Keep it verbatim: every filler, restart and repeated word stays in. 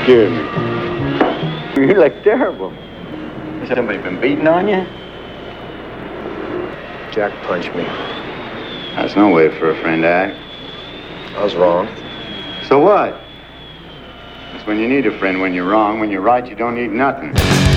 scared me. You look terrible. Has somebody been beating on you? Jack punched me. That's no way for a friend to act. I was wrong. So what? That's when you need a friend, when you're wrong. When you're right, you don't need nothing.